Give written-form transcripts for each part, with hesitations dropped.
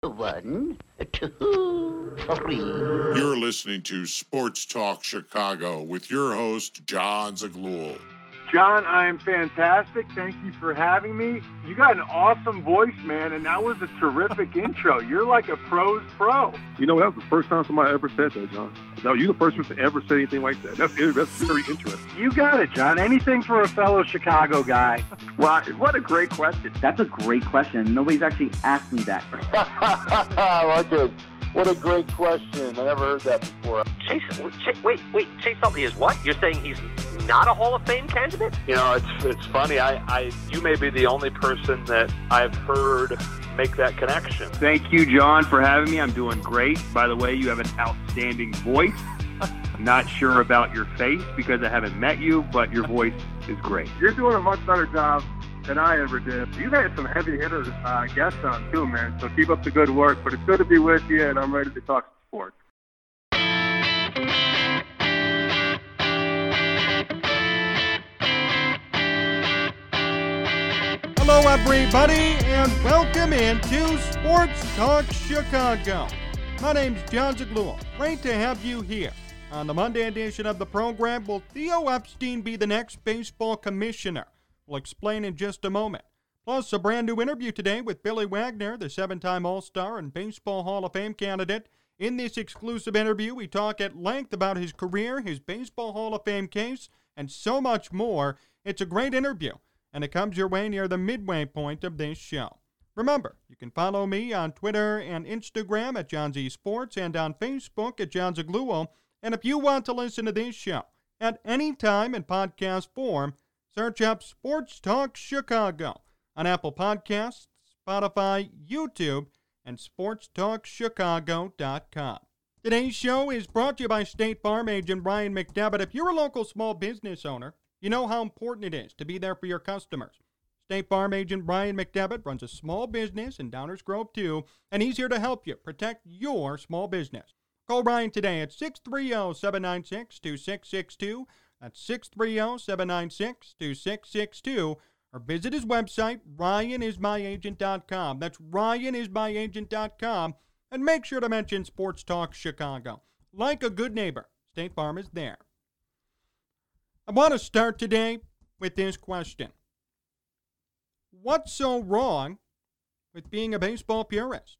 1, 2, 3. You're listening to Sports Talk Chicago with your host, John Zaghloul. John, I am fantastic. Thank you for having me. You got an awesome voice, man, and that was a terrific intro. You're like a pro's pro. You know, that was the first time somebody ever said that, John. No, you're the first person to ever say anything like that. That's very interesting. You got it, John. Anything for a fellow Chicago guy. Well, what a great question. That's a great question. Nobody's actually asked me that. I like it. What a great question. I never heard that before. Chase Utley is what? You're saying he's not a Hall of Fame candidate? You know, it's funny. You may be the only person that I've heard make that connection. Thank you, John, for having me. I'm doing great. By the way, you have an outstanding voice. I'm not sure about your face because I haven't met you, but your voice is great. You're doing a much better job than I ever did. You've had some heavy hitters guests on too, man. So keep up the good work. But it's good to be with you, and I'm ready to talk sports. Hello, everybody, and welcome into Sports Talk Chicago. My name's John Zaghloul. Great to have you here. On the Monday edition of the program, will Theo Epstein be the next baseball commissioner? We'll explain in just a moment. Plus, a brand new interview today with Billy Wagner, the seven-time All-Star and Baseball Hall of Fame candidate. In this exclusive interview, we talk at length about his career, his Baseball Hall of Fame case, and so much more. It's a great interview, and it comes your way near the midway point of this show. Remember, you can follow me on Twitter and Instagram at John Z Sports and on Facebook at John Zaghloul. And if you want to listen to this show at any time in podcast form, search up Sports Talk Chicago on Apple Podcasts, Spotify, YouTube, and sportstalkchicago.com. Today's show is brought to you by State Farm agent Ryan McDevitt. If you're a local small business owner, you know how important it is to be there for your customers. State Farm agent Ryan McDevitt runs a small business in Downers Grove, too, and he's here to help you protect your small business. Call Ryan today at 630-796-2662. That's 630-796-2662. Or visit his website, ryanismyagent.com. That's ryanismyagent.com. And make sure to mention Sports Talk Chicago. Like a good neighbor, State Farm is there. I want to start today with this question. What's so wrong with being a baseball purist?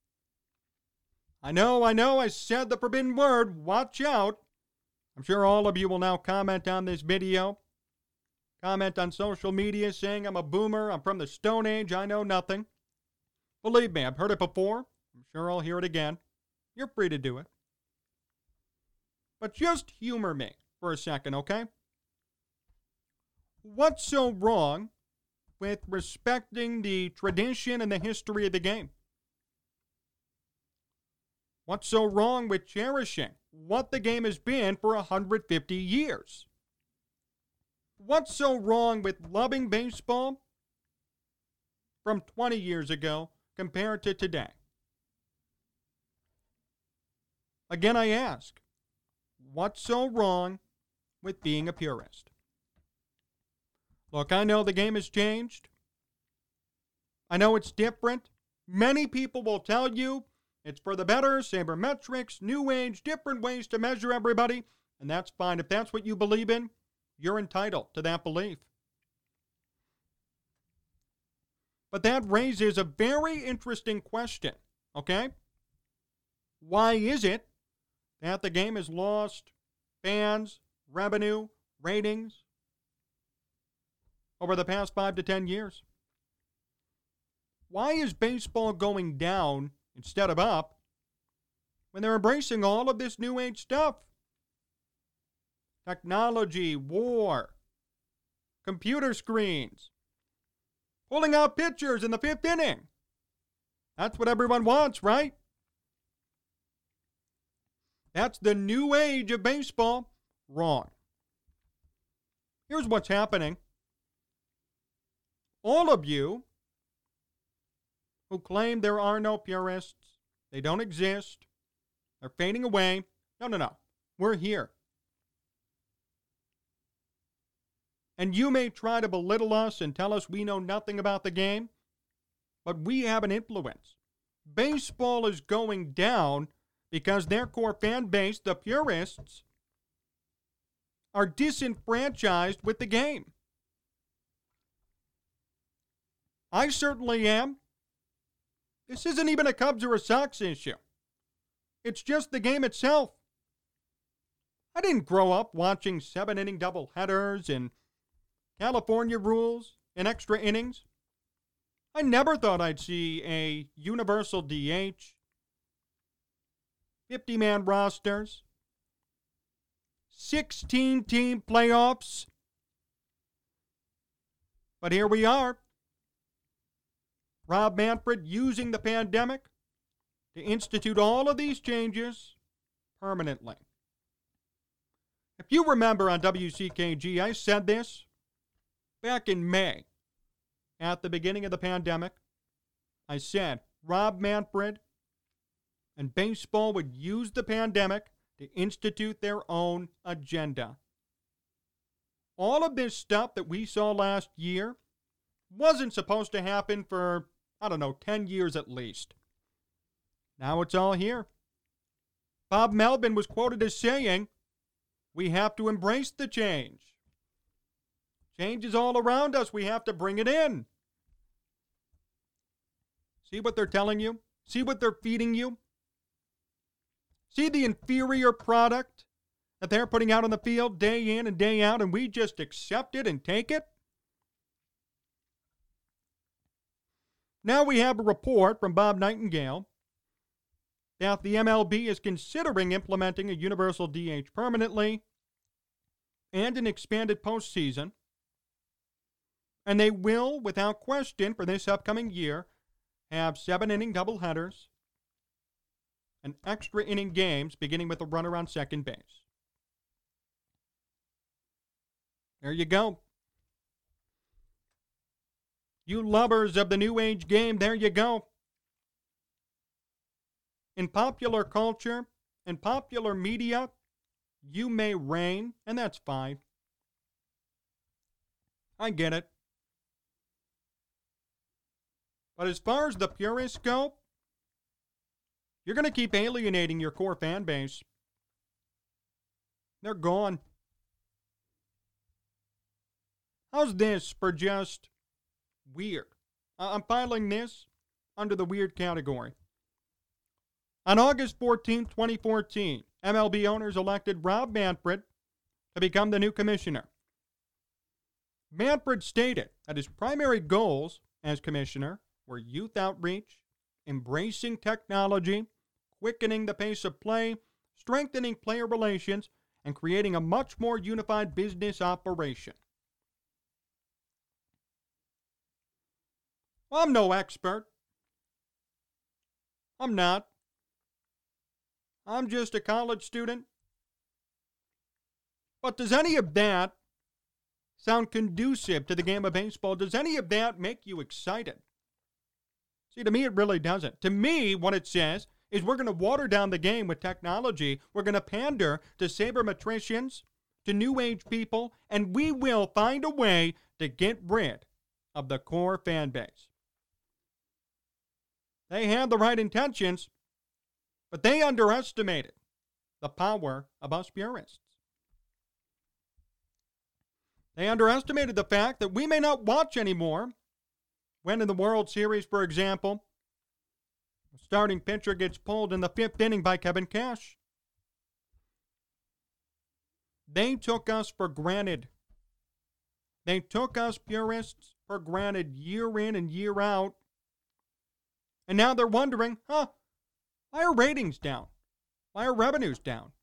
I know, I said the forbidden word, watch out. I'm sure all of you will now comment on this video. Comment on social media saying I'm a boomer, I'm from the Stone Age, I know nothing. Believe me, I've heard it before. I'm sure I'll hear it again. You're free to do it. But just humor me for a second, okay? What's so wrong with respecting the tradition and the history of the game? What's so wrong with cherishing what the game has been for 150 years? What's so wrong with loving baseball from 20 years ago compared to today? Again, I ask, what's so wrong with being a purist? Look, I know the game has changed. I know it's different. Many people will tell you it's for the better, sabermetrics, new age, different ways to measure everybody, and that's fine. If that's what you believe in, you're entitled to that belief. But that raises a very interesting question, okay? Why is it that the game has lost fans, revenue, ratings over the past 5 to 10 years? Why is baseball going down instead of up when they're embracing all of this new age stuff? Technology, war, computer screens, pulling out pitchers in the 5th inning. That's what everyone wants, right? That's the new age of baseball. Wrong. Here's what's happening. All of you who claim there are no purists, they don't exist, they're fading away. No. We're here. And you may try to belittle us and tell us we know nothing about the game, but we have an influence. baseball is going down because their core fan base, the purists, are disenfranchised with the game. I certainly am. This isn't even a Cubs or a Sox issue. It's just the game itself. I didn't grow up watching 7-inning doubleheaders and California rules and extra innings. I never thought I'd see a universal DH, 50-man rosters, 16-team playoffs. But here we are. Rob Manfred using the pandemic to institute all of these changes permanently. If you remember on WCKG, I said this back in May at the beginning of the pandemic. I said Rob Manfred and baseball would use the pandemic to institute their own agenda. All of this stuff that we saw last year wasn't supposed to happen for, 10 years at least. Now it's all here. Bob Melvin was quoted as saying, "We have to embrace the change. Change is all around us. We have to bring it in." See what they're telling you? See what they're feeding you? See the inferior product that they're putting out on the field day in and day out, and we just accept it and take it? Now we have a report from Bob Nightingale that the MLB is considering implementing a universal DH permanently and an expanded postseason, and they will, without question, for this upcoming year, have 7-inning doubleheaders and extra inning games beginning with a runner on second base. There you go. You lovers of the new age game, there you go. In popular culture and popular media, you may reign, and that's fine. I get it. But as far as the purists go, you're going to keep alienating your core fan base. They're gone. How's this for just weird? I'm filing this under the weird category. On August 14, 2014, MLB owners elected Rob Manfred to become the new commissioner. Manfred stated that his primary goals as commissioner were youth outreach, embracing technology, quickening the pace of play, strengthening player relations, and creating a much more unified business operation. Well, I'm no expert. I'm not. I'm just a college student. But does any of that sound conducive to the game of baseball? Does any of that make you excited? See, to me, it really doesn't. To me, what it says is we're going to water down the game with technology. We're going to pander to sabermetricians, to new age people, and we will find a way to get rid of the core fan base. They had the right intentions, but they underestimated the power of us purists. They underestimated the fact that we may not watch anymore when in the World Series, for example, the starting pitcher gets pulled in the 5th inning by Kevin Cash. They took us for granted. They took us purists for granted year in and year out. And now they're wondering, why are ratings down? Why are revenues down?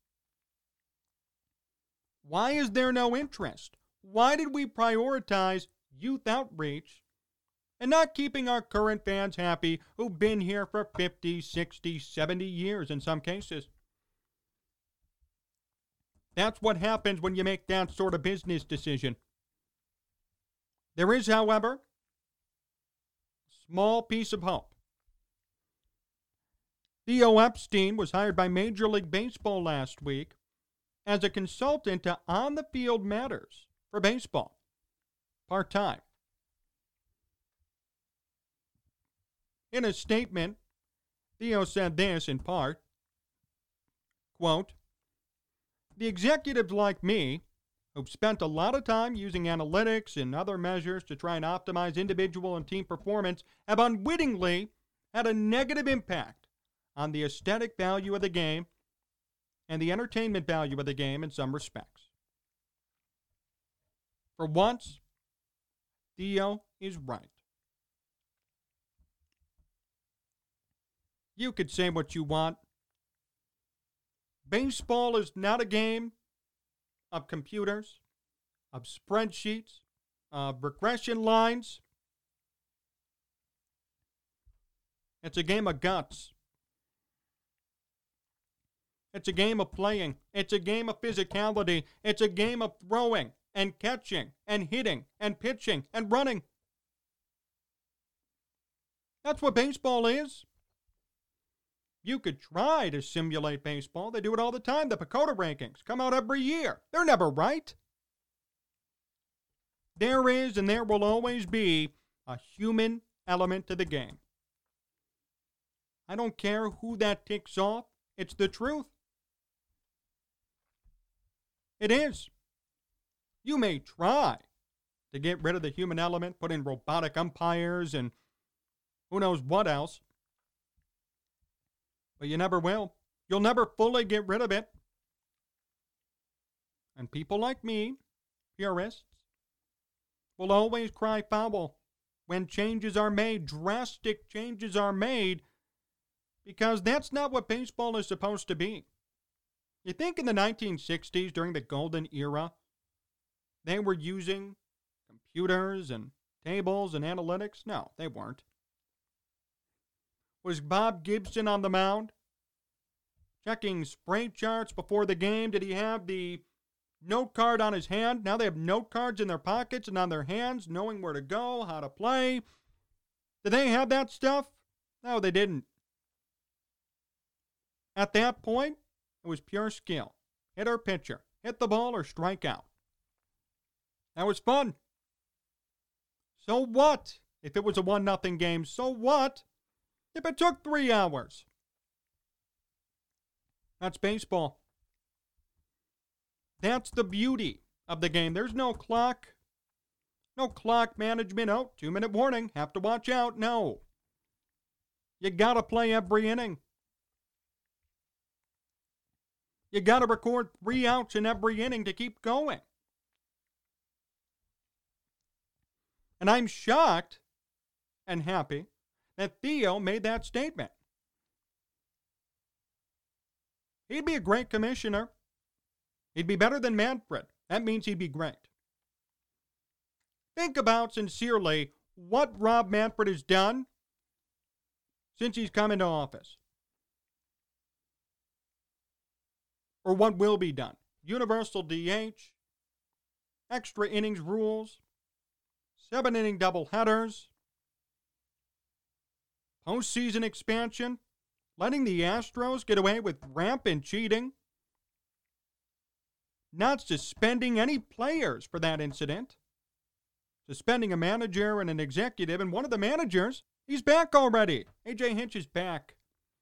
Why is there no interest? Why did we prioritize youth outreach and not keeping our current fans happy who've been here for 50, 60, 70 years in some cases? That's what happens when you make that sort of business decision. There is, however, a small piece of hope. Theo Epstein was hired by Major League Baseball last week as a consultant to on-the-field matters for baseball, part-time. In a statement, Theo said this in part, quote, "The executives like me, who've spent a lot of time using analytics and other measures to try and optimize individual and team performance, have unwittingly had a negative impact on the aesthetic value of the game and the entertainment value of the game in some respects." For once, Theo is right. You could say what you want. Baseball is not a game of computers, of spreadsheets, of regression lines. It's a game of guts. It's a game of playing. It's a game of physicality. It's a game of throwing and catching and hitting and pitching and running. That's what baseball is. You could try to simulate baseball. They do it all the time. The PECOTA rankings come out every year. They're never right. There is and there will always be a human element to the game. I don't care who that ticks off. It's the truth. It is. You may try to get rid of the human element, put in robotic umpires and who knows what else. But you never will. You'll never fully get rid of it. And people like me, purists, will always cry foul when changes are made, drastic changes are made, because that's not what baseball is supposed to be. You think in the 1960s, during the golden era, they were using computers and tables and analytics? No, they weren't. Was Bob Gibson on the mound checking spray charts before the game? Did he have the note card on his hand? Now they have note cards in their pockets and on their hands, knowing where to go, how to play. Did they have that stuff? No, they didn't. At that point, it was pure skill. Hitter, pitcher. Hit the ball or strike out. That was fun. So what if it was a 1-0 game? So what if it took 3 hours? That's baseball. That's the beauty of the game. There's no clock. No clock management. Oh, 2-minute warning. Have to watch out. No. You got to play every inning. You got to record 3 outs in every inning to keep going. And I'm shocked and happy that Theo made that statement. He'd be a great commissioner. He'd be better than Manfred. That means he'd be great. Think about sincerely what Rob Manfred has done since he's come into office. Or what will be done. Universal DH, extra innings rules, 7-inning doubleheaders, postseason expansion, letting the Astros get away with rampant cheating, not suspending any players for that incident, suspending a manager and an executive, and one of the managers, he's back already. A.J. Hinch is back.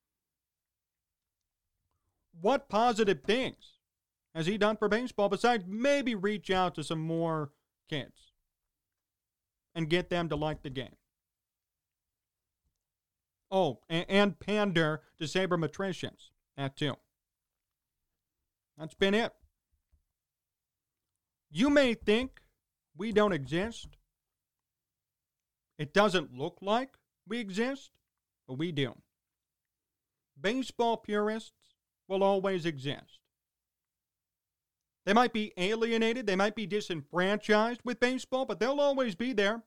What positive things has he done for baseball besides maybe reach out to some more kids and get them to like the game? Oh, and pander to sabermetricians. That too. That's been it. You may think we don't exist. It doesn't look like we exist, but we do. Baseball purists will always exist. They might be alienated, they might be disenfranchised with baseball, but they'll always be there.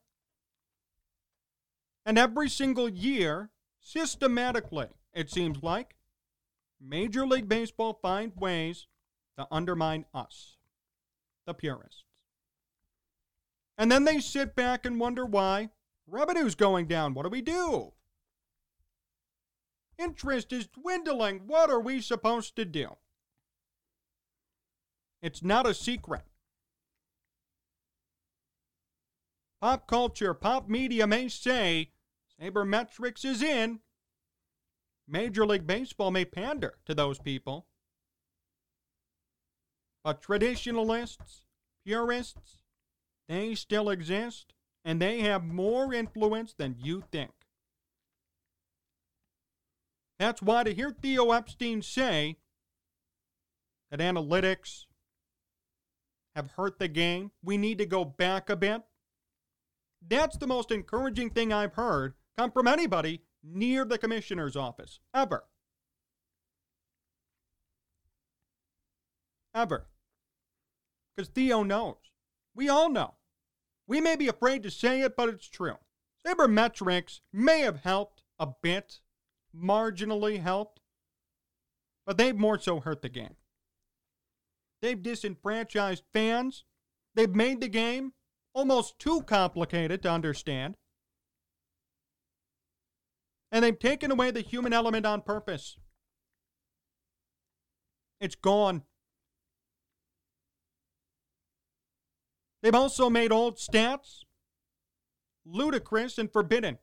And every single year, systematically, it seems like, Major League Baseball finds ways to undermine us, the purists. And then they sit back and wonder why revenue's going down. What do we do? Interest is dwindling. What are we supposed to do? It's not a secret. Pop culture, pop media may say sabermetrics is in. Major League Baseball may pander to those people. But traditionalists, purists, they still exist, and they have more influence than you think. That's why to hear Theo Epstein say that analytics have hurt the game, we need to go back a bit, that's the most encouraging thing I've heard come from anybody near the commissioner's office, ever. Ever. Because Theo knows. We all know. We may be afraid to say it, but it's true. Sabermetrics may have helped a bit, marginally helped, but they've more so hurt the game. They've disenfranchised fans. They've made the game almost too complicated to understand. And they've taken away the human element on purpose. It's gone. They've also made old stats ludicrous and forbidden.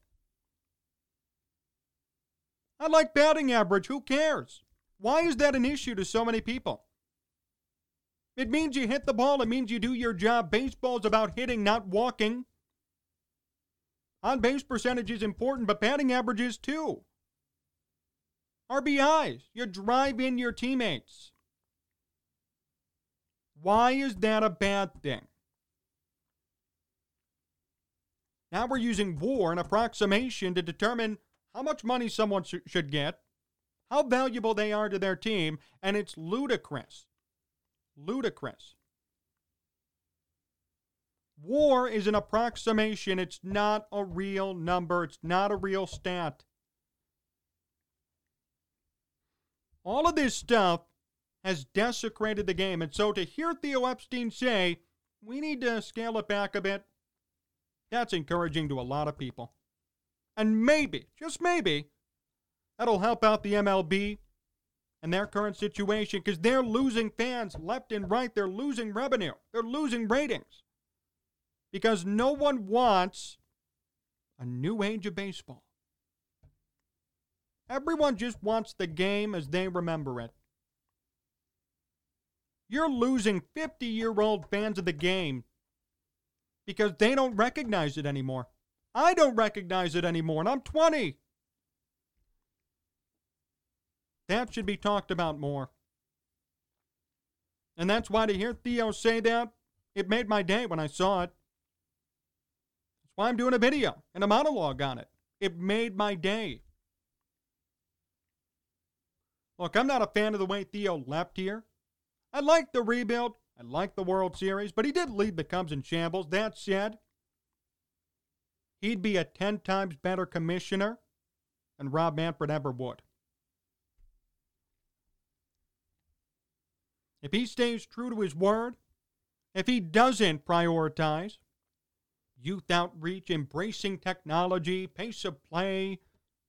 I like batting average. Who cares? Why is that an issue to so many people? It means you hit the ball. It means you do your job. Baseball's about hitting, not walking. On-base percentage is important, but batting average is too. RBIs. You drive in your teammates. Why is that a bad thing? Now we're using WAR, an approximation, to determine how much money someone should get, how valuable they are to their team, and it's ludicrous. Ludicrous. WAR is an approximation. It's not a real number. It's not a real stat. All of this stuff has desecrated the game. And so to hear Theo Epstein say, we need to scale it back a bit, that's encouraging to a lot of people. And maybe, just maybe, that'll help out the MLB and their current situation, because they're losing fans left and right. They're losing revenue. They're losing ratings. Because no one wants a new age of baseball. Everyone just wants the game as they remember it. You're losing 50-year-old fans of the game because they don't recognize it anymore. I don't recognize it anymore, and I'm 20. That should be talked about more. And that's why to hear Theo say that, it made my day when I saw it. That's why I'm doing a video and a monologue on it. It made my day. Look, I'm not a fan of the way Theo left here. I like the rebuild. I like the World Series, but he did lead the Cubs in shambles. That said, he'd be a 10 times better commissioner than Rob Manfred ever would. If he stays true to his word, if he doesn't prioritize youth outreach, embracing technology, pace of play,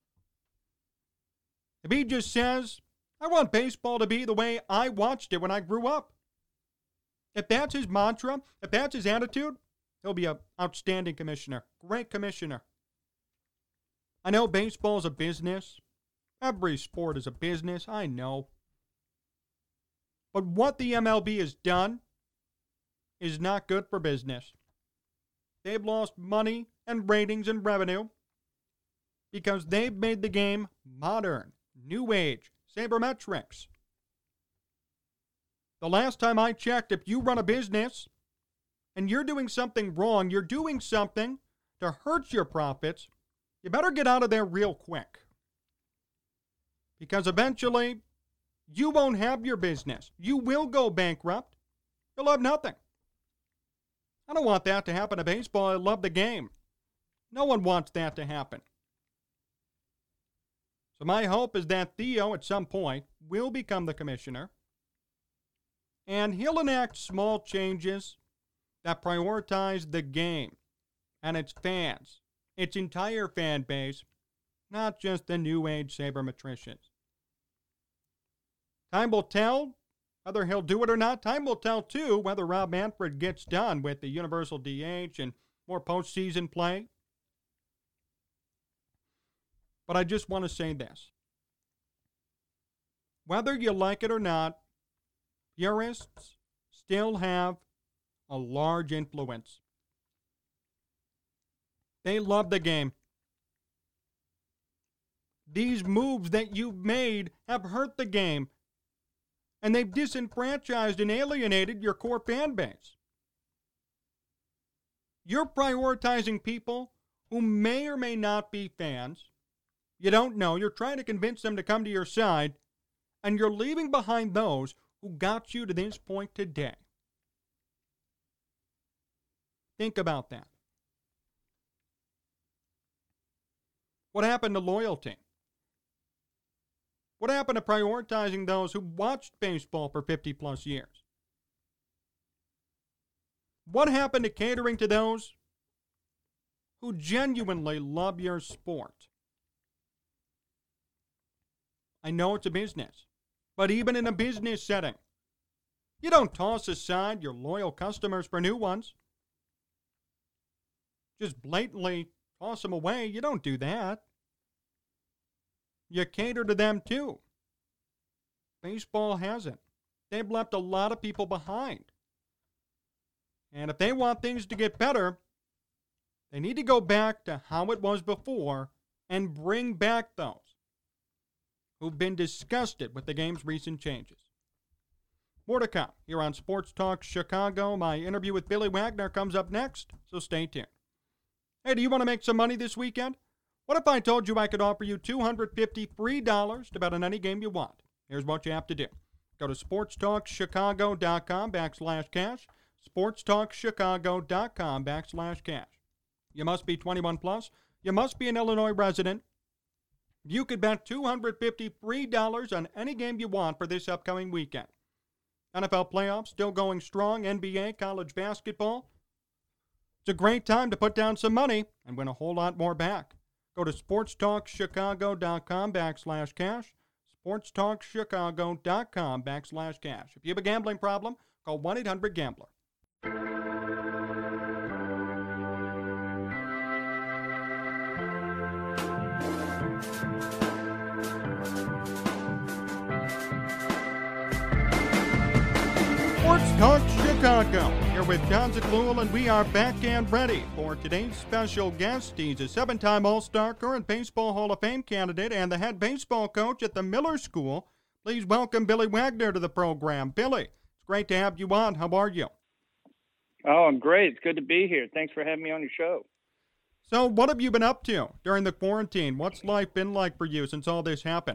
if he just says, I want baseball to be the way I watched it when I grew up, if that's his mantra, if that's his attitude, he'll be an outstanding commissioner. Great commissioner. I know baseball is a business. Every sport is a business. I know. But what the MLB has done is not good for business. They've lost money and ratings and revenue because they've made the game modern, new age, sabermetrics. The last time I checked, if you run a business and you're doing something wrong, you're doing something to hurt your profits, you better get out of there real quick. Because eventually, you won't have your business. You will go bankrupt. You'll have nothing. I don't want that to happen to baseball. I love the game. No one wants that to happen. So my hope is that Theo, at some point, will become the commissioner. And he'll enact small changes that prioritize the game and its fans, its entire fan base, not just the new age sabermetricians. Time will tell whether he'll do it or not. Time will tell, too, whether Rob Manfred gets done with the universal DH and more postseason play. But I just want to say this. whether you like it or not, purists still have a large influence. They love the game. These moves that you've made have hurt the game, and they've disenfranchised and alienated your core fan base. You're prioritizing people who may or may not be fans. You don't know. You're trying to convince them to come to your side, and you're leaving behind those who got you to this point today. Think about that. What happened to loyalty? What happened to prioritizing those who watched baseball for 50 plus years? What happened to catering to those who genuinely love your sport? I know it's a business, but even in a business setting, you don't toss aside your loyal customers for new ones. Just blatantly toss them away. You don't do that. You cater to them too. Baseball hasn't. They've left a lot of people behind. And if they want things to get better, they need to go back to how it was before and bring back those who've been disgusted with the game's recent changes. More to come here on Sports Talk Chicago. My interview with Billy Wagner comes up next, so stay tuned. Hey, do you want to make some money this weekend? What if I told you I could offer you $250 free to bet on any game you want? Here's what you have to do. Go to sportstalkchicago.com/cash, sportstalkchicago.com/cash. You must be 21 plus. You must be an Illinois resident. You could bet $250 free on any game you want for this upcoming weekend. NFL playoffs still going strong, NBA, college basketball. It's a great time to put down some money and win a whole lot more back. Go to sportstalkchicago.com/cash, sportstalkchicago.com/cash. If you have a gambling problem, call 1-800-GAMBLER. Sports Talk Chicago, here with John Zaghloul, and we are back and ready for today's special guest. He's a 7-time All-Star, current Baseball Hall of Fame candidate, and the head baseball coach at the Miller School. Please welcome Billy Wagner to the program. Billy, it's great to have you on. How are you? Oh, I'm great. It's good to be here. Thanks for having me on your show. So what have you been up to during the quarantine? What's life been like for you since all this happened?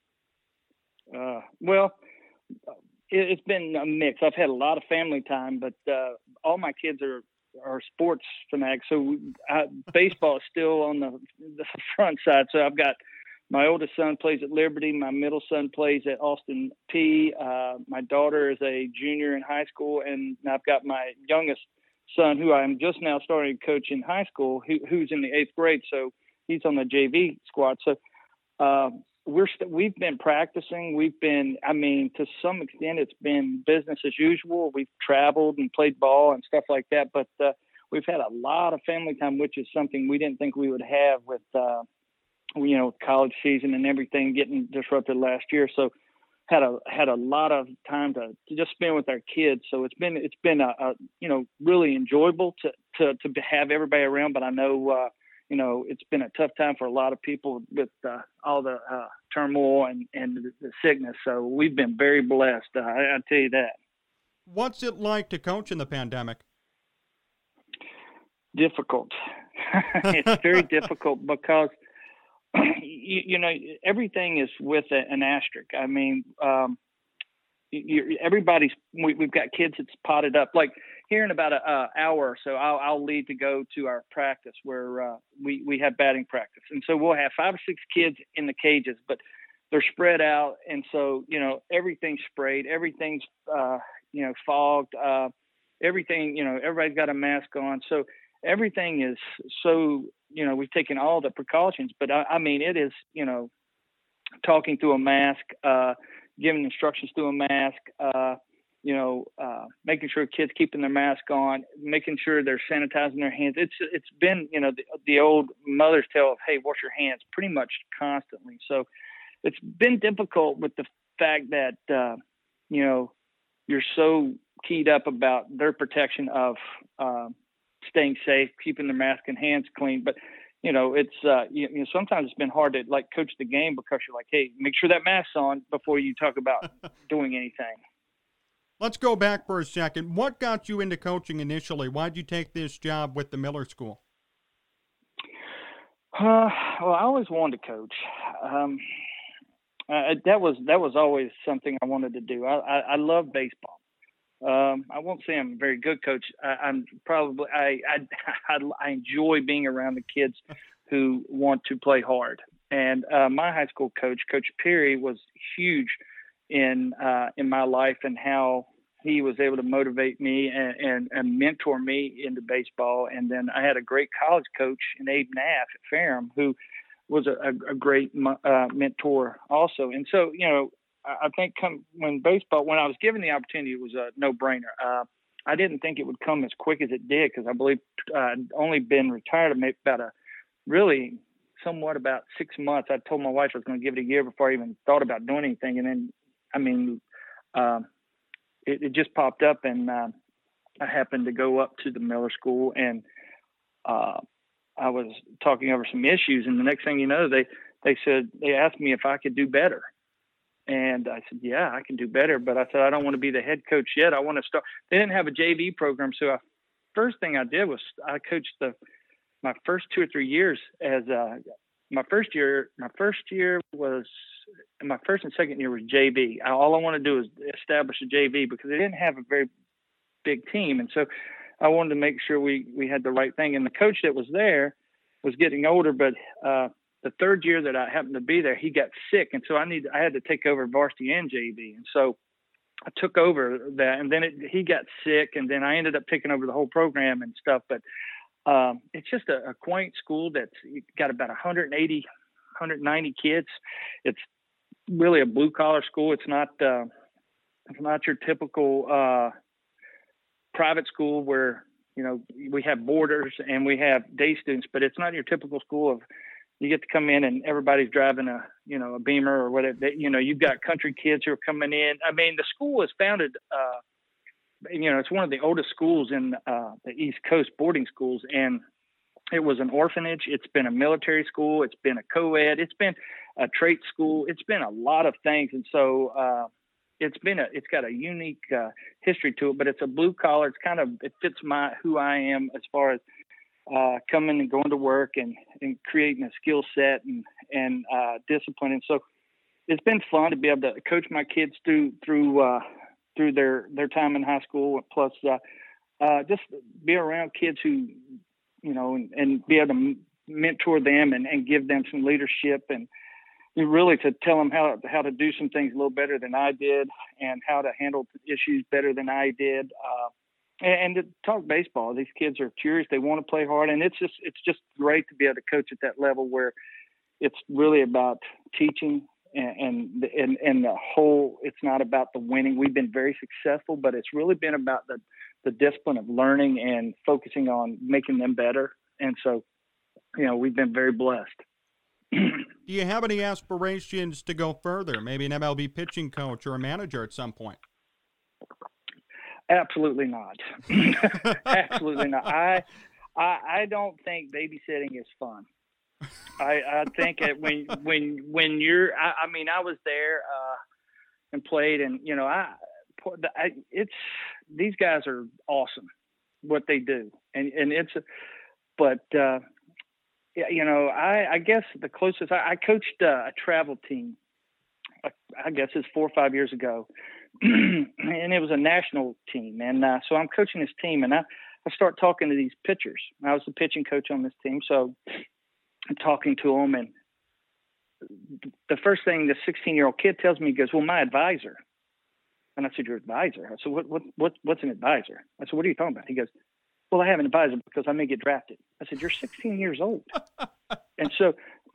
Well, it's been a mix. I've had a lot of family time, but all my kids are sports fanatics. So baseball is still on the front side. So I've got my oldest son plays at Liberty. My middle son plays at Austin P. My daughter is a junior in high school, and I've got my youngest son, who I'm just now starting to coach in high school, who's in the 8th grade. So he's on the JV squad. So we've been practicing. To some extent, it's been business as usual. We've traveled and played ball and stuff like that, but we've had a lot of family time, which is something we didn't think we would have with, college season and everything getting disrupted last year. So had a lot of time to just spend with our kids. So it's been really enjoyable to have everybody around. But I know, it's been a tough time for a lot of people with all the turmoil and the sickness. So we've been very blessed. I tell you that. What's it like to coach in the pandemic? Difficult. It's very difficult because, everything is with an asterisk. I mean, we've got kids that's potted up. Like here in about an hour or so, I'll leave to go to our practice where we have batting practice. And so we'll have 5 or 6 kids in the cages, but they're spread out. And so, everything's sprayed, everything's, fogged, everything, everybody's got a mask on. So everything is so, we've taken all the precautions, but it is, talking through a mask, giving instructions through a mask, making sure kids keeping their mask on, making sure they're sanitizing their hands. It's been, the old mother's tale of, hey, wash your hands pretty much constantly. So it's been difficult with the fact that, you're so keyed up about their protection of staying safe, keeping their mask and hands clean. But, it's sometimes it's been hard to like coach the game because you're like, hey, make sure that mask's on before you talk about doing anything. Let's go back for a second. What got you into coaching initially? Why'd you take this job with the Miller School? Well, I always wanted to coach. That was always something I wanted to do. I love baseball. I won't say I'm a very good coach. I enjoy being around the kids who want to play hard. And my high school coach, Coach Perry, was huge in my life and how he was able to motivate me and mentor me into baseball. And then I had a great college coach in Abe Naff at Ferrum, who was a great mentor also. And so, I think when I was given the opportunity, it was a no-brainer. I didn't think it would come as quick as it did because I believe I'd only been retired about about 6 months. I told my wife I was going to give it a year before I even thought about doing anything. And then, it just popped up, and I happened to go up to the Miller School, and I was talking over some issues, and the next thing you know, they asked me if I could do better. And I said, yeah, I can do better. But I said, I don't want to be the head coach yet. I want to start. They didn't have a JV program. So first thing I did was I coached my first 2 or 3 years as my first and second year was JV. All I want to do is establish a JV because they didn't have a very big team. And so I wanted to make sure we had the right thing. And the coach that was there was getting older, but the third year that I happened to be there, he got sick. And so I had to take over varsity and JV. And so I took over that, and then he got sick, and then I ended up taking over the whole program and stuff. But it's just a quaint school that's got about 180, 190 kids. It's really a blue collar school. It's not your typical private school where, we have boarders and we have day students, but it's not your typical school of, you get to come in and everybody's driving a Beamer or whatever. You've got country kids who are coming in. I mean, the school was founded, it's one of the oldest schools in the East Coast boarding schools. And it was an orphanage. It's been a military school. It's been a co-ed. It's been a trade school. It's been a lot of things. And so it's got a unique history to it, but it's a blue collar. It fits who I am as far as coming and going to work and creating a skill set and discipline. And so it's been fun to be able to coach my kids through their time in high school, plus just be around kids who, and be able to mentor them and give them some leadership and really to tell them how to do some things a little better than I did and how to handle issues better than I did. And to talk baseball, these kids are curious. They want to play hard, and it's just great to be able to coach at that level where it's really about teaching and the whole. It's not about the winning. We've been very successful, but it's really been about the discipline of learning and focusing on making them better. And so, we've been very blessed. Do you have any aspirations to go further? Maybe an MLB pitching coach or a manager at some point? Absolutely not. Absolutely not. I don't think babysitting is fun. I think when you're, I was there and played, and these guys are awesome what they do, and I guess the closest I coached a travel team. I guess it's 4 or 5 years ago. And it was a national team. And so I'm coaching this team, and I start talking to these pitchers. I was the pitching coach on this team. So I'm talking to them, and the first thing the 16-year-old kid tells me, he goes, well, my advisor. And I said, your advisor? I said, what's an advisor? I said, what are you talking about? He goes, well, I have an advisor because I may get drafted. I said, you're 16 years old. And so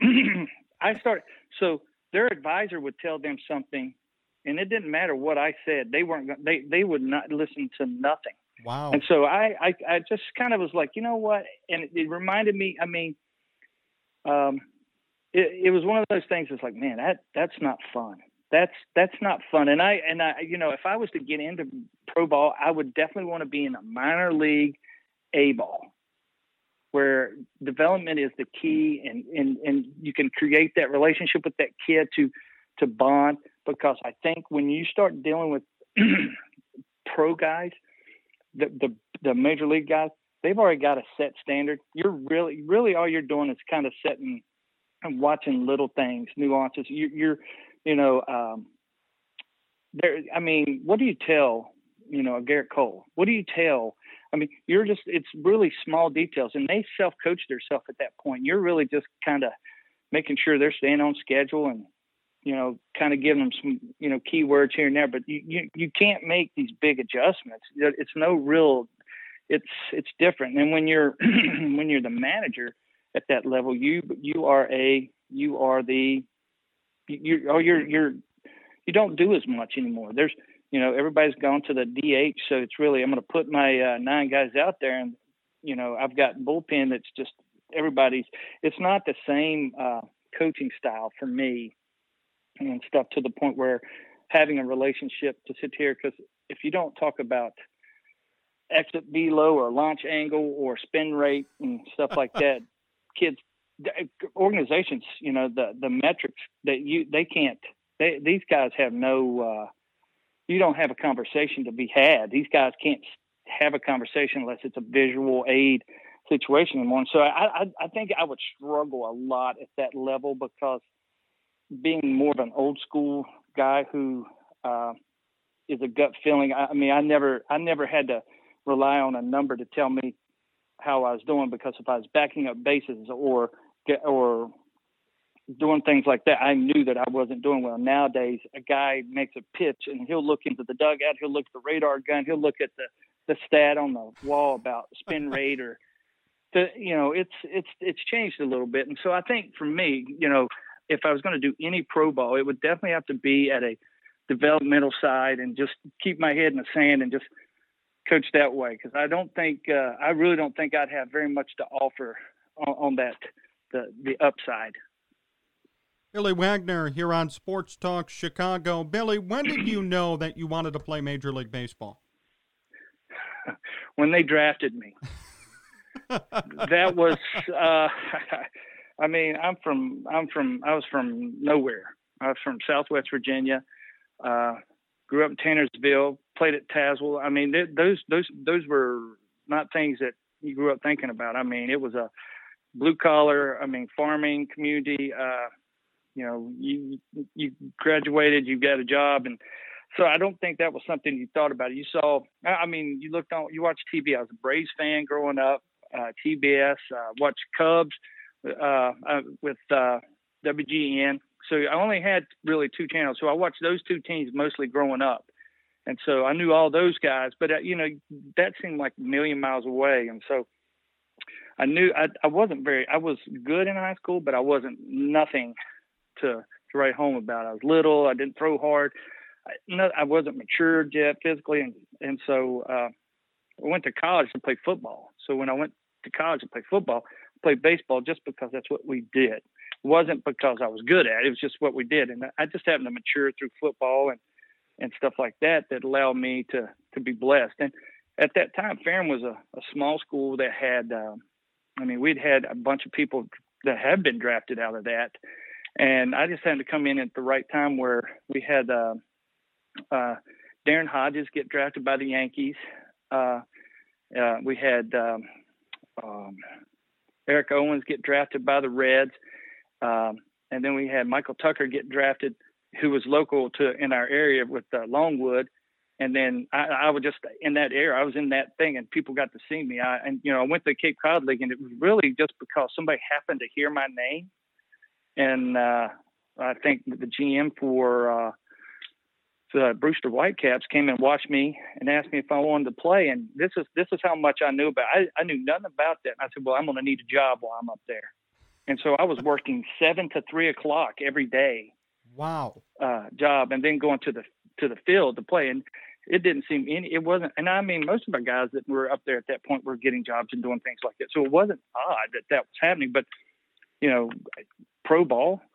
so their advisor would tell them something, and it didn't matter what I said. They would not listen to nothing. Wow. And so I just kind of was like, you know what? And it reminded me, it was one of those things that's like, man, that's not fun. that's not fun. And I, if I was to get into pro ball, I would definitely want to be in a minor league A ball, where development is the key, and you can create that relationship with that kid to bond. Because I think when you start dealing with pro guys, the major league guys, they've already got a set standard. You're really all you're doing is kind of setting and watching little things, nuances. I mean, what do you tell, Garrett Cole? What do you tell? I mean, it's really small details, and they self-coach themselves at that point. You're really just kind of making sure they're staying on schedule and, kind of giving them some, keywords here and there, but you can't make these big adjustments. It's different. And when you're, when you're the manager at that level, you don't do as much anymore. There's, everybody's gone to the DH. So it's really, I'm going to put my 9 guys out there, and, I've got bullpen that's just it's not the same coaching style for me and stuff, to the point where having a relationship to sit here, because if you don't talk about exit velo or launch angle or spin rate and stuff like that, kids, organizations, the metrics that these guys have no, you don't have a conversation to be had. These guys can't have a conversation unless it's a visual aid situation anymore. So I think I would struggle a lot at that level, because being more of an old school guy who is a gut feeling. I mean, I never had to rely on a number to tell me how I was doing, because if I was backing up bases or doing things like that, I knew that I wasn't doing well. Nowadays, a guy makes a pitch and he'll look into the dugout, he'll look at the radar gun, he'll look at the stat on the wall about spin rate, or it's changed a little bit. And so I think for me, if I was going to do any pro ball, it would definitely have to be at a developmental side and just keep my head in the sand and just coach that way. Because I really don't think I'd have very much to offer on that, the upside. Billy Wagner here on Sports Talk Chicago. Billy, when did you know that you wanted to play Major League Baseball? When they drafted me. That was, I mean, I was from nowhere. I was from Southwest Virginia. Grew up in Tannersville, played at Tazewell. I mean, those were not things that you grew up thinking about. I mean, it was a blue collar, farming community. You graduated, you got a job. And so I don't think that was something you thought about. You saw, you watched TV. I was a Braves fan growing up, TBS, watched Cubs with WGN. So I only had really 2 channels. So I watched those 2 teams mostly growing up. And so I knew all those guys, but that seemed like a million miles away. And so I knew I was good in high school, but I wasn't nothing to write home about. I was little. I didn't throw hard. I wasn't matured yet physically. And so I went to college to play football. So when I went to college to play football, I played baseball just because that's what we did. It wasn't because I was good at it. It was just what we did. And I just happened to mature through football and stuff like that allowed me to be blessed. And at that time, Ferrum was a small school that had, we'd had a bunch of people that had been drafted out of that. And I just had to come in at the right time, where we had Darren Hodges get drafted by the Yankees. We had Eric Owens get drafted by the Reds. And then we had Michael Tucker get drafted, who was local in our area with Longwood. And then I was just in that area. I was in that thing, and people got to see me. I went to the Cape Cod League, and it was really just because somebody happened to hear my name. And I think the GM for the Brewster Whitecaps came and watched me and asked me if I wanted to play. And this is how much I knew about. I knew nothing about that. And I said, well, I'm going to need a job while I'm up there. And so I was working 7 to 3 o'clock every day. Wow. Job, and then going to the field to play. And it didn't seem it wasn't. And most of my guys that were up there at that point were getting jobs and doing things like that. So it wasn't odd that was happening. But pro ball,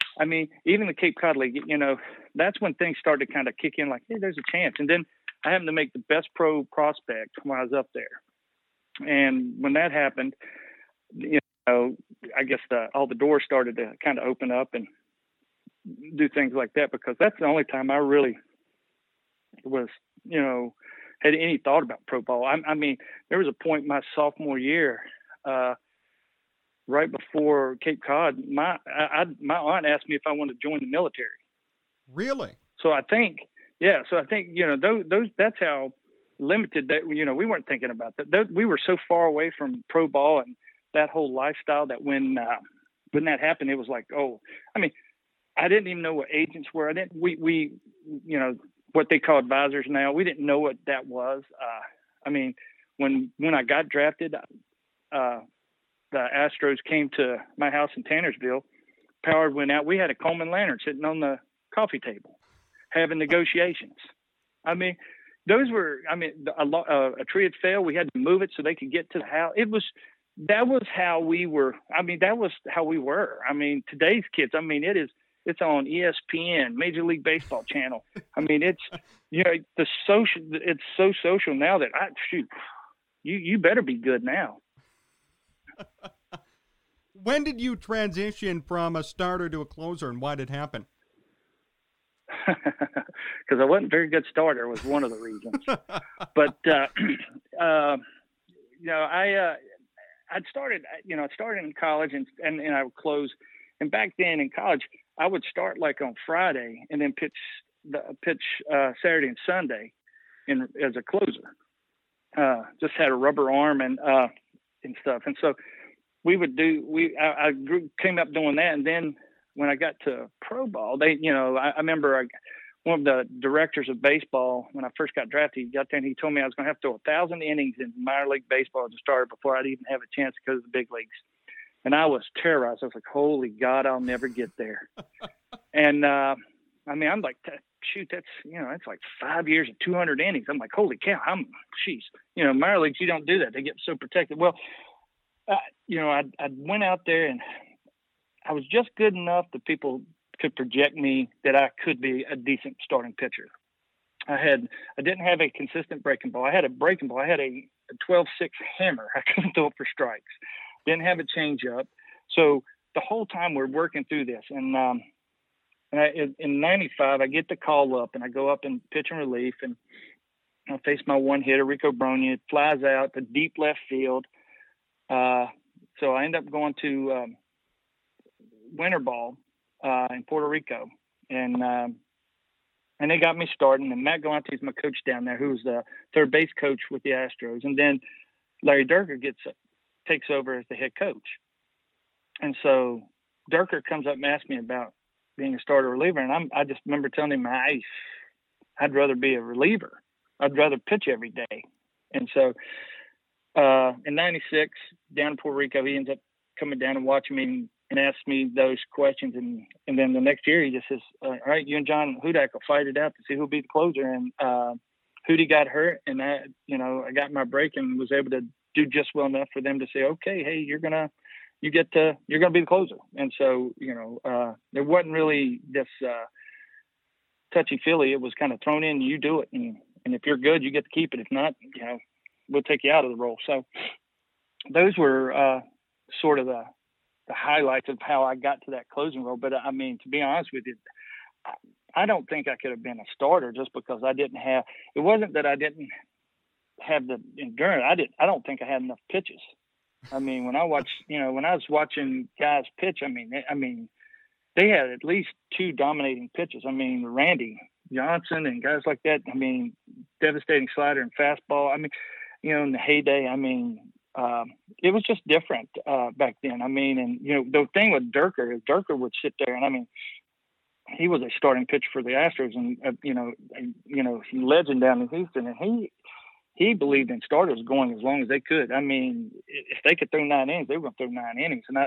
I mean, even the Cape Cod League, you know, that's when things started to kind of kick in like, hey, there's a chance. And then I happened to make the best pro prospect when I was up there. And when that happened, you know, I guess all the doors started to kind of open up and do things like that, because that's the only time I really was, you know, had any thought about pro ball. I mean, there was a point my sophomore year, right before Cape Cod, my aunt asked me if I wanted to join the military. Really? So I think, you know, that's how limited that, you know, we weren't thinking about that. We were so far away from pro ball and that whole lifestyle that when that happened, it was like, oh, I mean, I didn't even know what agents were. We, you know, what they call advisors now, we didn't know what that was. I mean, when I got drafted, the Astros came to my house in Tannersville, power went out. We had a Coleman lantern sitting on the coffee table having negotiations. I mean, those were, I mean, a tree had fell. We had to move it so they could get to the house. That was how we were. I mean, that was how we were. I mean, today's kids, I mean, it's on ESPN, Major League Baseball channel. I mean, it's, you know, it's so social now that you better be good now. When did you transition from a starter to a closer, and why did it happen? Because I wasn't a very good starter was one of the reasons. But, you know, I started in college and I would close. And back then in college, I would start like on Friday and then pitch Saturday and Sunday as a closer. Just had a rubber arm and stuff. And so I came up doing that. And then when I got to pro ball, I remember one of the directors of baseball, when I first got drafted, he got there and he told me I was going to have to throw 1,000 innings in minor league baseball as a starter before I'd even have a chance to go to the big leagues. And I was terrorized. I was like, holy God, I'll never get there. And, I mean, I'm like, shoot, that's, you know, that's like 5 years and 200 innings. I'm like, holy cow, geez, you know, minor leagues, you don't do that. They get so protected. Well, you know, I went out there and I was just good enough that people could project me that I could be a decent starting pitcher. I didn't have a consistent breaking ball. I had a breaking ball. I had a 12-6 hammer. I couldn't throw it for strikes. Didn't have a changeup. So the whole time we're working through this, and in '95, I get the call up, and I go up and pitch in relief, and I face my one hitter, Rico Bronya. It flies out to deep left field. So I end up going to winter ball in Puerto Rico, and they got me starting. And Matt Galante is my coach down there, who's the third base coach with the Astros, and then Larry Dierker takes over as the head coach. And so Dierker comes up and asks me about being a starter reliever. And I just remember telling him, I'd rather be a reliever. I'd rather pitch every day. And so in '96, down in Puerto Rico, he ends up coming down and watching me and asked me those questions. And then the next year he just says, all right, you and John Hudak will fight it out to see who'll be the closer. And Hootie got hurt, and I got my break and was able to do just well enough for them to say, okay, hey, you're gonna be the closer. And so, you know, there wasn't really this touchy feely. It was kind of thrown in, you do it, and if you're good, you get to keep it. If not, you know, we'll take you out of the role. So those were sort of the highlights of how I got to that closing role. But I mean, to be honest with you, I don't think I could have been a starter just because it wasn't that I didn't have the endurance. I don't think I had enough pitches. I mean, when I was watching guys pitch, I mean, they had at least two dominating pitches. I mean, Randy Johnson and guys like that. I mean, devastating slider and fastball. I mean, you know, in the heyday, I mean, it was just different back then. I mean, and you know, the thing with Dierker is Dierker would sit there, and I mean, he was a starting pitcher for the Astros, and legend down in Houston, and he believed in starters going as long as they could. I mean, if they could throw 9 innings, they were going to throw 9 innings. And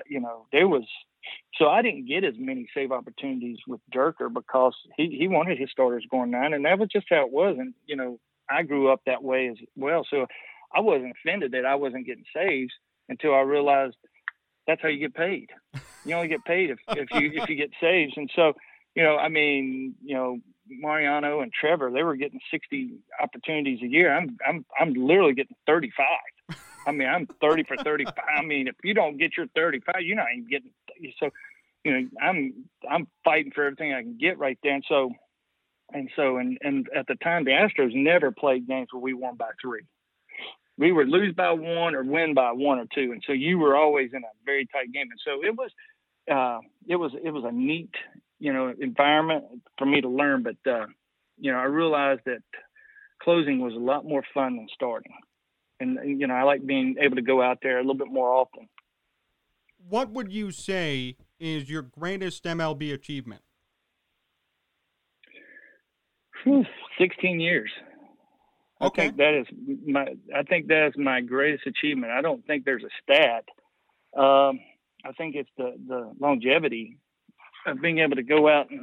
so I didn't get as many save opportunities with Dierker because he wanted his starters going 9, and that was just how it was. And, you know, I grew up that way as well. So I wasn't offended that I wasn't getting saves until I realized that's how you get paid. You only get paid if you get saves. And so, I mean, Mariano and Trevor, they were getting 60 opportunities a year. I'm literally getting 35. I mean, I'm 30 for 35. I mean, if you don't get your 35, you're not even getting. So, I'm fighting for everything I can get right there. And so at the time, the Astros never played games where we won by 3. We would lose by 1 or win by 1 or 2, and so you were always in a very tight game. And so it was a neat, environment for me to learn. But I realized that closing was a lot more fun than starting, and I like being able to go out there a little bit more often. What would you say is your greatest MLB achievement? 16 years. Okay. I think that is my greatest achievement. I don't think there's a stat. I think it's the longevity of being able to go out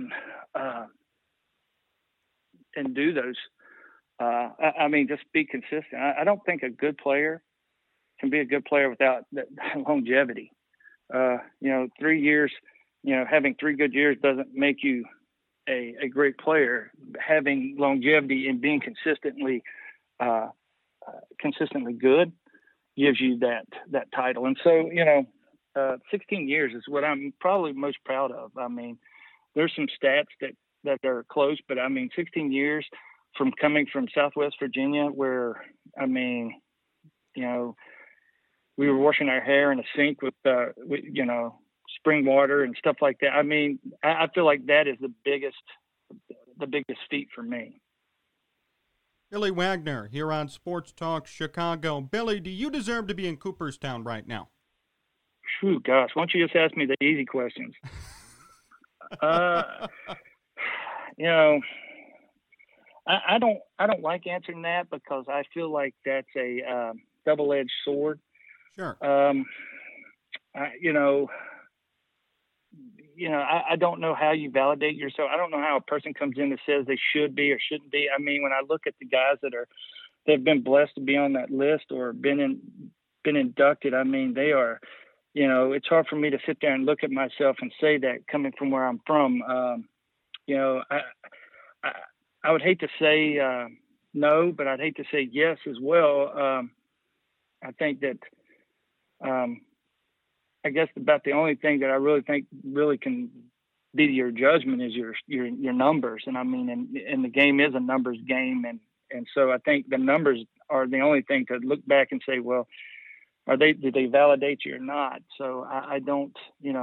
and do those. I mean, just be consistent. I don't think a good player can be a good player without that longevity. 3 years, having 3 good years doesn't make you a great player. Having longevity and being consistently good gives you that title. And so, 16 years is what I'm probably most proud of. I mean, there's some stats that are close, but I mean, 16 years from coming from Southwest Virginia, where, I mean, we were washing our hair in a sink with spring water and stuff like that. I mean, I feel like that is the biggest feat for me. Billy Wagner here on Sports Talk Chicago. Billy, do you deserve to be in Cooperstown right now? Phew, gosh, why don't you just ask me the easy questions? I don't like answering that because I feel like that's a double-edged sword. Sure. I don't know how you validate yourself. I don't know how a person comes in that says they should be or shouldn't be. I mean, when I look at the guys that have been blessed to be on that list or been inducted, I mean, they are, it's hard for me to sit there and look at myself and say that coming from where I'm from. I would hate to say no, but I'd hate to say yes as well. I think that I guess about the only thing that I really think really can be your judgment is your numbers. And I mean, and the game is a numbers game. And so I think the numbers are the only thing to look back and say, well, did they validate you or not? So I don't,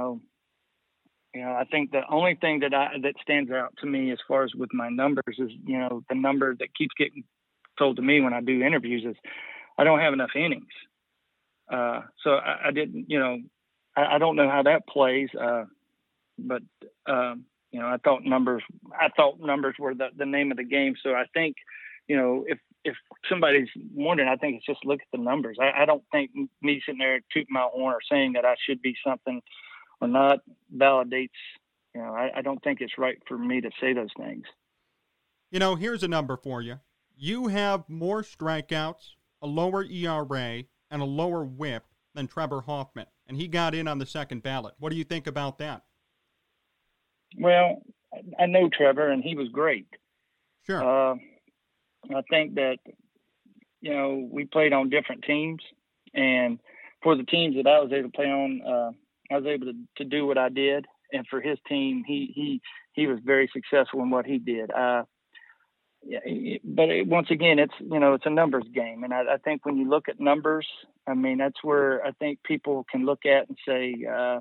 I think the only thing that stands out to me as far as with my numbers is, the number that keeps getting told to me when I do interviews is I don't have enough innings. So I didn't, I don't know how that plays, but I thought numbers were the name of the game. So I think, if somebody's wondering, I think it's just look at the numbers. I don't think me sitting there tooting my horn or saying that I should be something or not validates. I don't think it's right for me to say those things. Here's a number for you. You have more strikeouts, a lower ERA, and a lower WHIP than Trevor Hoffman, and he got in on the second ballot. What do you think about that? Well, I know Trevor, and he was great. Sure. I think that, we played on different teams, and for the teams that I was able to play on, I was able to do what I did, and for his team, he was very successful in what he did. But once again, it's a numbers game, and I think when you look at numbers, I mean that's where I think people can look at and say,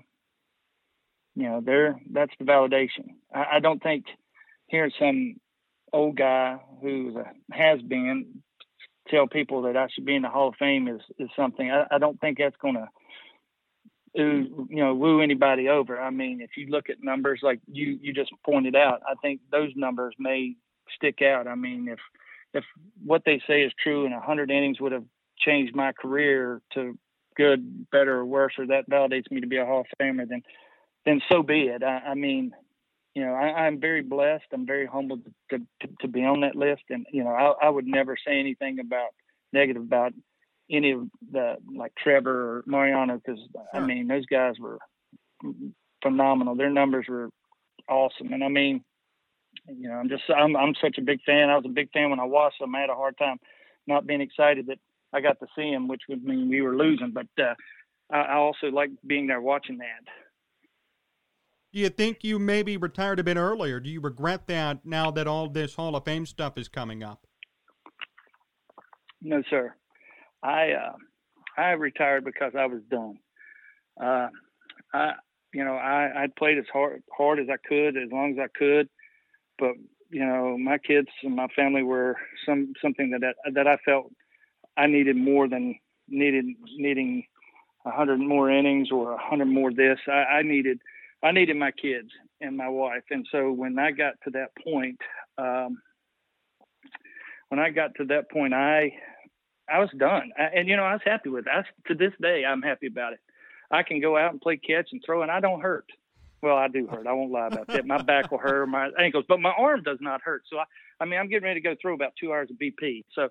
that's the validation. I don't think hearing some old guy who has been tell people that I should be in the Hall of Fame is something. I don't think that's going to woo anybody over. I mean, if you look at numbers like you just pointed out, I think those numbers may stick out. I mean, if what they say is true and 100 innings would have changed my career to good, better, or worse, or that validates me to be a Hall of Famer, then so be it. I mean, I'm very blessed. I'm very humbled to be on that list. And, I would never say anything negative about any of the like Trevor or Mariano, because I mean those guys were phenomenal. Their numbers were awesome, and I mean, you know, I'm such a big fan. I was a big fan when I watched them. I had a hard time not being excited that I got to see them, which would mean we were losing. But I also like being there watching that. Do you think you maybe retired a bit earlier? Do you regret that now that all this Hall of Fame stuff is coming up? No, sir. I retired because I was done. I played as hard as I could, as long as I could. But, you know, my kids and my family were something that I felt I needed more than needing 100 more innings or 100 more this. I needed my kids and my wife. And so when I got to that point, I was done. And, you know, I was happy with it. To this day, I'm happy about it. I can go out and play catch and throw, and I don't hurt. Well, I do hurt. I won't lie about that. My back will hurt, my ankles, but my arm does not hurt. So, I'm getting ready to go throw about 2 hours of BP. So,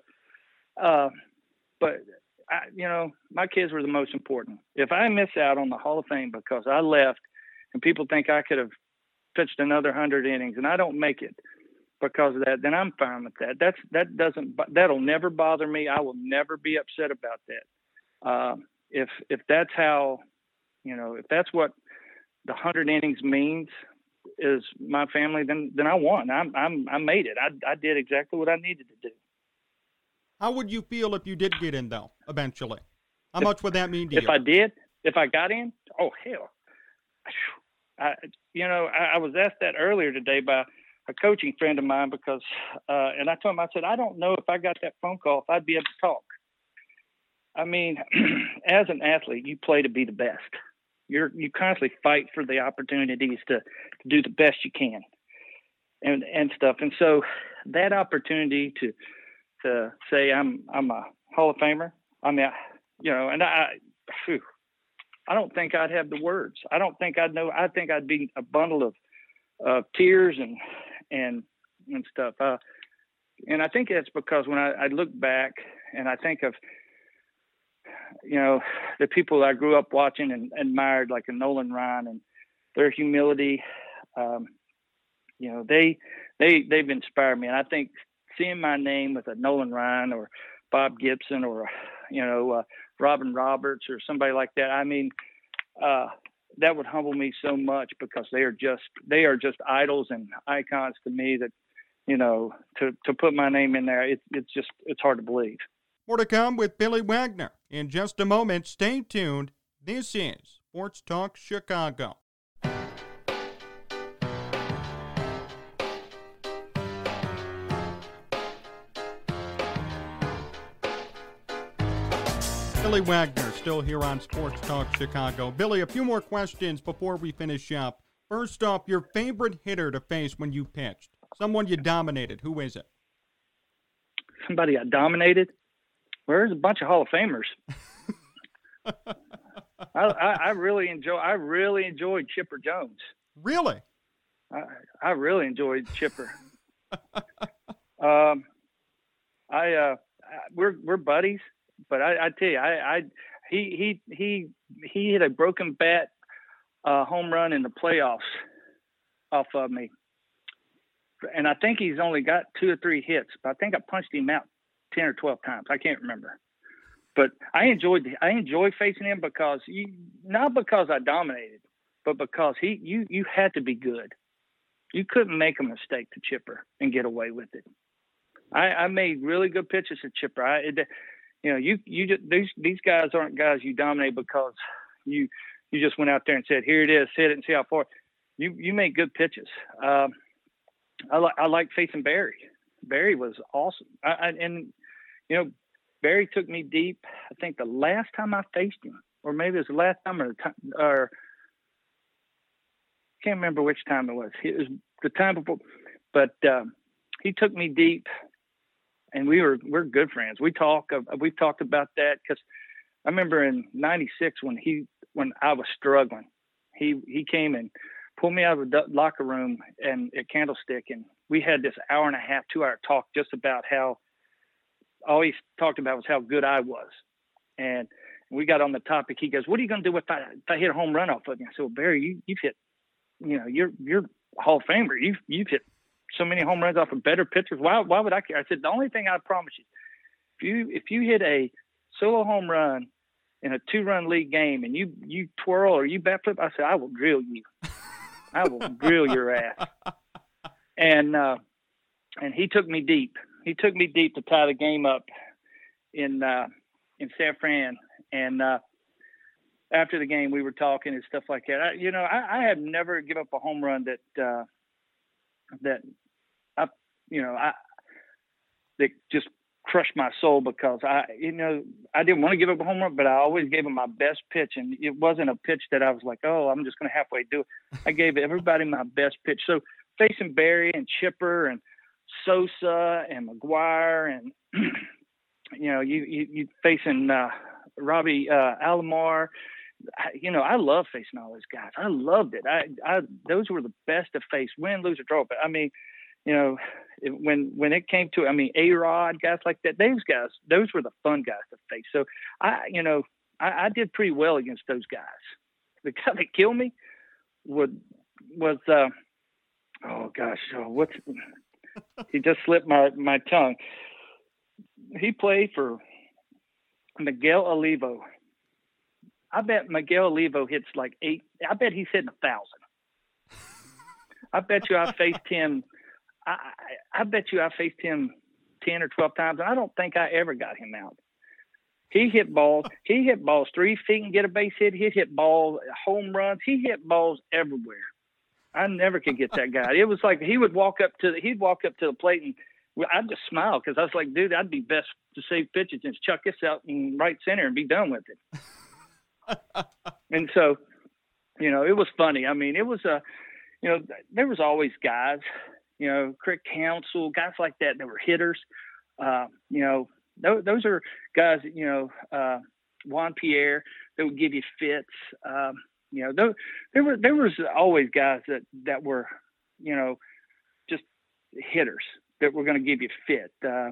my kids were the most important. If I miss out on the Hall of Fame because I left and people think I could have pitched another 100 innings and I don't make it because of that, then I'm fine with that. That'll never bother me. I will never be upset about that. If that's how, you know, if that's what the 100 innings means is my family, then I won. I made it. I did exactly what I needed to do. How would you feel if you did get in, though, eventually? How much would that mean to you? If I got in, oh, hell. I was asked that earlier today by a coaching friend of mine because, and I told him, I said, I don't know if I got that phone call, if I'd be able to talk. I mean, as an athlete, you play to be the best. You constantly fight for the opportunities to do the best you can and stuff. And so that opportunity to say I'm a Hall of Famer, I mean, you know, and I don't think I'd have the words. I don't think I'd know. I think I'd be a bundle of tears and stuff. And I think that's because when I look back and I think of, you know, the people I grew up watching and admired, like a Nolan Ryan, and their humility, you know, they've inspired me. And I think seeing my name with a Nolan Ryan or Bob Gibson or, you know, Robin Roberts or somebody like that, I mean, that would humble me so much because they are just idols and icons to me that, you know, to put my name in there, it's hard to believe. More to come with Billy Wagner in just a moment. Stay tuned. This is Sports Talk Chicago. Billy Wagner still here on Sports Talk Chicago. Billy, a few more questions before we finish up. First off, your favorite hitter to face when you pitched? Someone you dominated. Who is it? Somebody I dominated? Well, there's a bunch of Hall of Famers. I really enjoyed Chipper Jones. Really? I really enjoyed Chipper. We're buddies, but I tell you, he hit a broken bat home run in the playoffs off of me, and I think he's only got 2 or 3 hits. But I think I punched him out 10 or 12 times. I can't remember. But I enjoy facing him because not because I dominated, but because you had to be good. You couldn't make a mistake to Chipper and get away with it. I made really good pitches to Chipper. These guys aren't guys you dominate because you just went out there and said, here it is, hit it and see how far. You make good pitches. I like facing Barry. Barry was awesome. Barry took me deep. I think the last time I faced him, or maybe it was the last time or I can't remember which time it was. It was the time before, but he took me deep, and we're good friends. We've talked about that because I remember in '96 when I was struggling, he came and pulled me out of the locker room and at Candlestick, and we had this 1.5 hour, 2 hour talk just about how all he talked about was how good I was. And we got on the topic. He goes, "What are you going to do if I hit a home run off of you?" I said, "Well, Barry, you've hit, you're a Hall of Famer. You've hit so many home runs off of better pitchers. Why would I care?" I said, "The only thing I promise you, if you hit a solo home run in a 2-run league game and you twirl or you bat flip," I said, "I will drill you. I will drill your ass." And he took me deep. He took me deep to tie the game up in San Fran. And after the game, we were talking and stuff like that. I have never given up a home run that just crushed my soul, because I didn't want to give up a home run, but I always gave him my best pitch. And it wasn't a pitch that I was like, oh, I'm just going to halfway do it. I gave everybody my best pitch. So facing Barry and Chipper and Sosa and McGuire and, you facing Robbie Alomar, I love facing all those guys. I loved it. Those were the best to face, win, lose, or draw. But I mean, when it came to, A-Rod, guys like that, those were the fun guys to face. So I did pretty well against those guys. The guy that killed me was he just slipped my tongue. He played for Miguel Olivo. I bet Miguel Olivo hits like 8. I bet he's hitting 1,000. I bet you I faced him. I bet you I faced him 10 or 12 times, and I don't think I ever got him out. He hit balls. He hit balls 3 feet and get a base hit. He hit balls, home runs. He hit balls everywhere. I never could get that guy. It was like he'd walk up to the plate, and I'd just smile, because I was like, dude, I'd be best to save pitches and chuck this out in right center and be done with it. And so, it was funny. I mean, it was there was always guys, Crick Counsell, guys like that were hitters. Those are guys, Juan Pierre, that would give you fits. There was always guys that were, just hitters that were going to give you fit.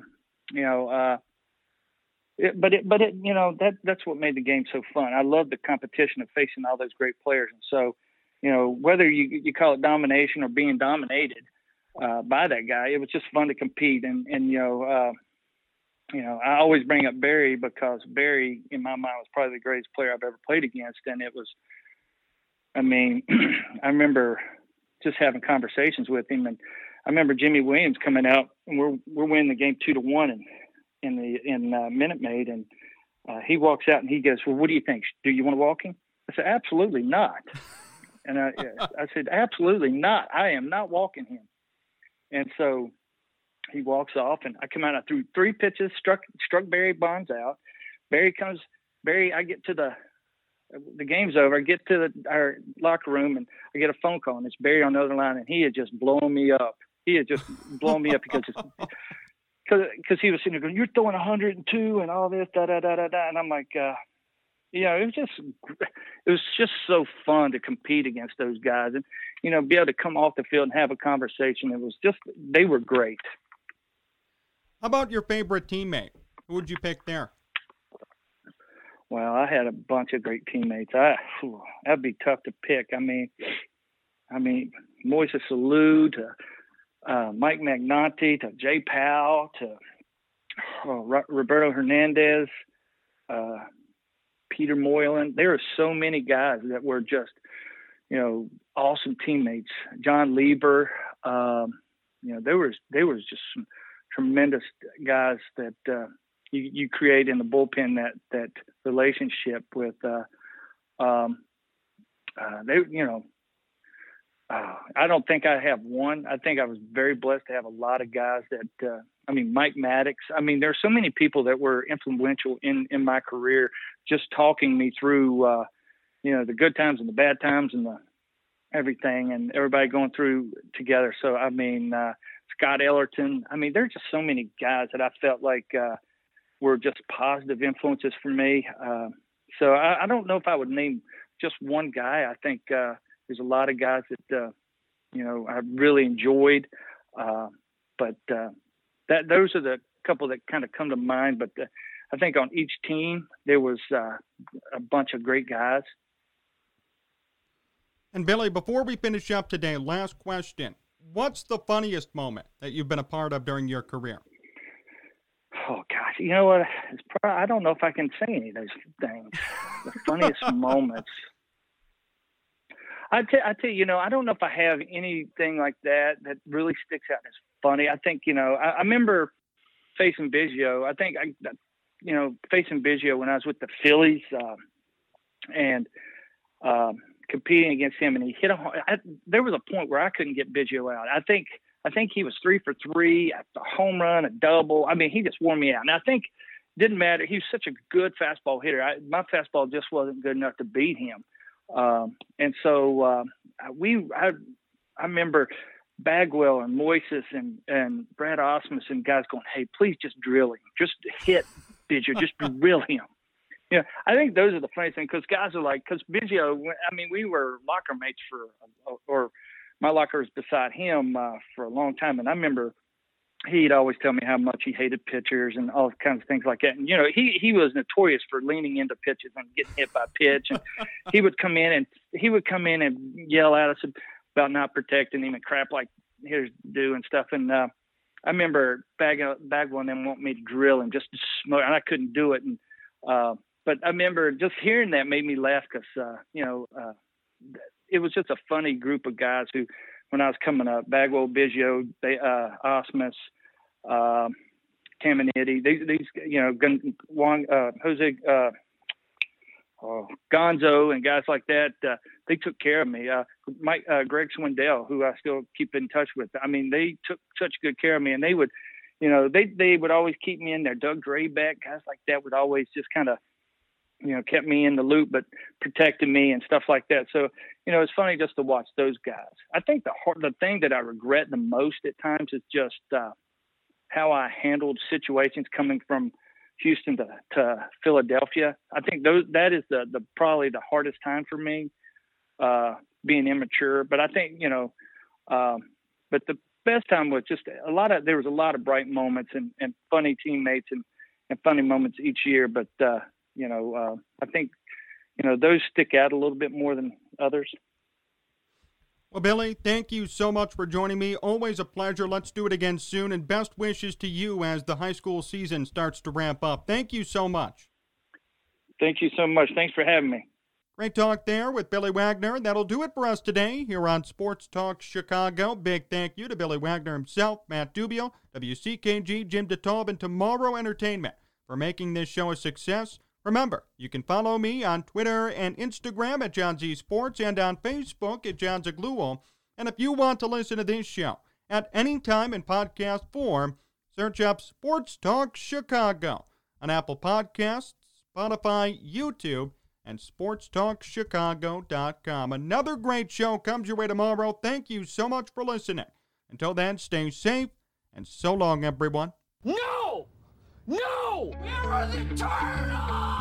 That's what made the game so fun. I love the competition of facing all those great players. And so, whether you call it domination or being dominated by that guy, it was just fun to compete. And I always bring up Barry, because Barry, in my mind, was probably the greatest player I've ever played against. And it was, I remember just having conversations with him, and I remember Jimmy Williams coming out, and we're winning the game 2-1 in Minute Maid, and he walks out and he goes, "Well, what do you think? Do you want to walk him?" I said, "Absolutely not." And I said, "Absolutely not. I am not walking him." And so he walks off, and I come out. I threw 3 pitches, struck Barry Bonds out. I get to the game's over. I get to our locker room, and I get a phone call, and it's Barry on the other line, and he had just blown me up. He had just blown me up because he was sitting there going, "You're throwing 102 and all this, da da da da da," and I'm like, it was just so fun to compete against those guys, and be able to come off the field and have a conversation. It was just, they were great. How about your favorite teammate? Who would you pick there? Well, I had a bunch of great teammates. That'd be tough to pick. I mean, Moises Alou to Mike Magnante to Jay Powell to Roberto Hernandez, Peter Moylan. There are so many guys that were just, awesome teammates. John Lieber. There was just some tremendous guys that you create in the bullpen, that relationship with I don't think I have one. I think I was very blessed to have a lot of guys that Mike Maddox. There's so many people that were influential in my career, just talking me through the good times and the bad times and the everything, and everybody going through together. So Scott Ellerton. There's just so many guys that I felt like were just positive influences for me. So I don't know if I would name just one guy. I think there's a lot of guys that I really enjoyed, but those are the couple that kind of come to mind. But I think on each team there was a bunch of great guys. And Billy, before we finish up today, last question. What's the funniest moment that you've been a part of during your career? Oh, gosh. You know what? I don't know if I can say any of those things. The funniest moments. I tell you, I don't know if I have anything like that really sticks out as funny. I think, I remember facing Biggio. I think, facing Biggio when I was with the Phillies and competing against him, and he hit there was a point where I couldn't get Biggio out. I think he was 3 for 3, a home run, a double. I mean, he just wore me out. And I think it didn't matter. He was such a good fastball hitter. My fastball just wasn't good enough to beat him. And so I remember Bagwell and Moises and Brad Ausmus and guys going, hey, please just drill him. Just hit Biggio. Just drill him. I think those are the funny things, because guys are like, because Biggio, we were locker mates or my locker was beside him for a long time. And I remember he'd always tell me how much he hated pitchers and all kinds of things like that. And, he was notorious for leaning into pitches and getting hit by pitch. And he would come in and yell at us about not protecting him and crap like hitters do and stuff. And I remember Bagwell and them want me to drill him just to smoke, and I couldn't do it. And but I remember just hearing that made me laugh, because it was just a funny group of guys who, when I was coming up, Bagwell, Biggio, Ausmus, Caminiti, these Jose Gonzo and guys like that, they took care of me. Greg Swindell, who I still keep in touch with. They took such good care of me, and they would, they would always keep me in there. Doug Draybeck, guys like that would always just kind of, kept me in the loop, but protected me and stuff like that. So, it's funny just to watch those guys. I think the thing that I regret the most at times is just how I handled situations coming from Houston to Philadelphia. I think that is the probably the hardest time for me, being immature. But I think, but the best time was just there was a lot of bright moments and funny teammates and funny moments each year. But, I think, those stick out a little bit more than others. Well, Billy, thank you so much for joining me. Always a pleasure. Let's do it again soon, and best wishes to you as the high school season starts to ramp up. Thank you so much. Thank you so much. Thanks for having me. Great talk there with Billy Wagner. That'll do it for us today here on Sports Talk Chicago. Big thank you to Billy Wagner himself, Matt Dubio, WCKG, Jim DeTalb, and Tomorrow Entertainment for making this show a success. Remember, you can follow me on Twitter and Instagram at John Z Sports and on Facebook at John Zagluo. And if you want to listen to this show at any time in podcast form, search up Sports Talk Chicago on Apple Podcasts, Spotify, YouTube, and sportstalkchicago.com. Another great show comes your way tomorrow. Thank you so much for listening. Until then, stay safe, and so long, everyone. No! No! Where are the turtles?